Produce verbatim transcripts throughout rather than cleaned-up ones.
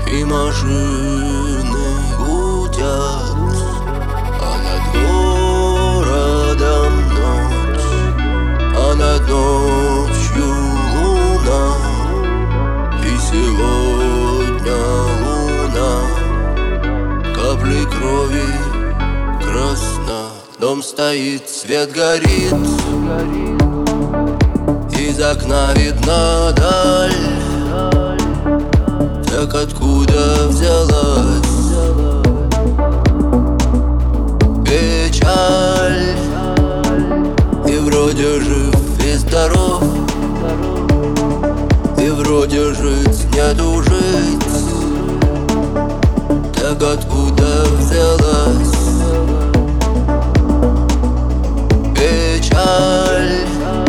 И машины гудят, а над городом ночь, а над ночью луна. И сегодня луна каплей крови красна. Дом стоит, свет горит, из окна видна даль. Так откуда взялась печаль? И вроде жив и здоров, и вроде жить нету жить. Так откуда взялась печаль?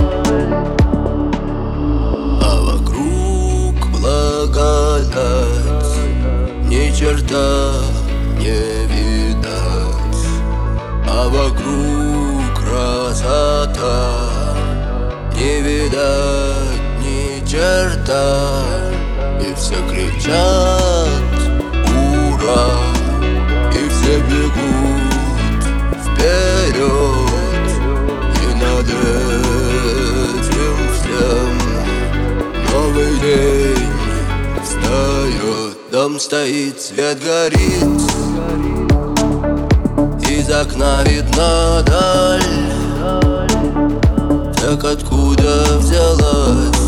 А вокруг благодать, ни черта не видать. А вокруг красота, не видать ни черта. И все кричат ура, и все бегут вперед. И над этим всем новый день встает. Дом стоит, свет горит, из окна видна даль. Так откуда взялась